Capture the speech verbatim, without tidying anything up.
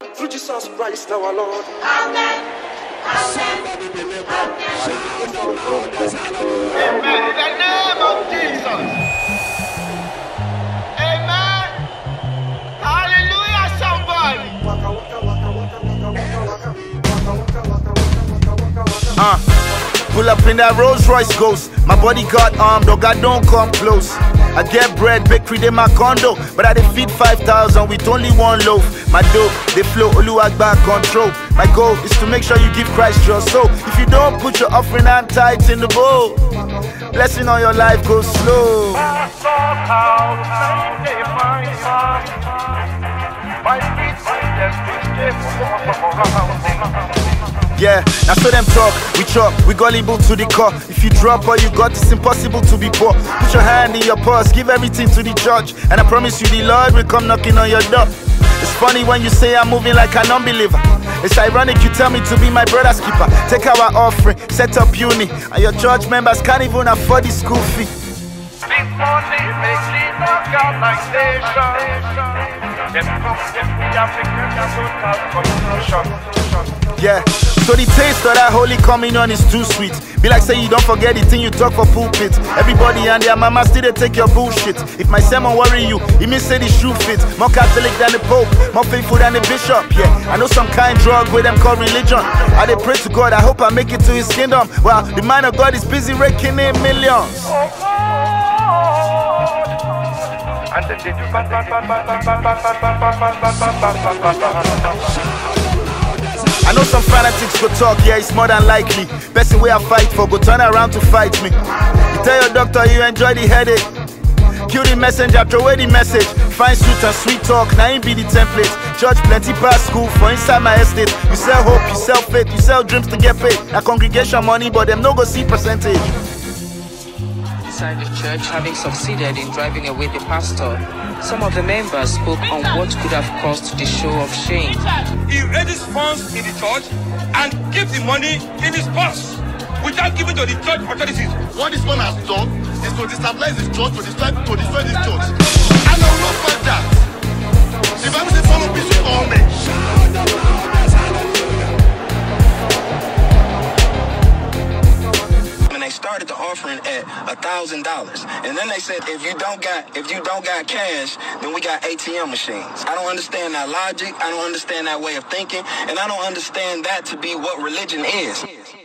through Jesus Christ our Lord. Amen. Amen. Amen. In the name of Jesus. Amen. Hallelujah, somebody. Uh, pull up in that Rolls Royce Ghost. My bodyguard armed, dog, I don't come close. I get bread, bakery, they my condo, but I dey feed five thousand with only one loaf. My dough, they flow, Oluwagba control. My goal is to make sure you give Christ your soul. If you don't put your offering and tithes in the bowl, blessing on your life goes slow. Yeah, now so them talk, we chop, we gullible to the core. If you drop all you got, it's impossible to be poor. Put your hand in your purse, give everything to the church, and I promise you the Lord will come knocking on your door. It's funny when you say I'm moving like an unbeliever. It's ironic you tell me to be my brother's keeper. Take our offering, set up uni, and your church members can't even afford the school fee. Big money makes it knock out like station. Yeah, so the taste of that Holy Communion is too sweet. Be like say you don't forget the thing you talk for pulpit. Everybody and their mama still they take your bullshit. If my sermon worry you, it means say the shoe fit. More Catholic than the Pope, more faithful than the Bishop. Yeah, I know some kind drug with them called religion. I they pray to God, I hope I make it to his kingdom. Well, the man of God is busy raking in millions. And then they do I know some fanatics go talk, yeah, it's more than likely. Person way I fight for go turn around to fight me. You tell your doctor you enjoy the headache. Kill the messenger, throw away the message. Fine suit and sweet talk, now ain't be the template. Church plenty past school for inside my estate. You sell hope, you sell faith, you sell dreams to get paid. Now congregation money, but them no go see percentage. Inside the church, having succeeded in driving away the pastor, some of the members spoke on what could have caused the show of shame. He raises funds in the church and keeps the money in his purse without giving to the church authorities. What this man has done is to destabilize his church, to destroy, to destroy this church. And I will not fight that. The Bible says follow peace with all men. They started the offering at a thousand dollars, and then they said if you don't got if you don't got cash, then we got A T M machines. I don't understand that logic. I don't understand that way of thinking, and I don't understand that to be what religion is.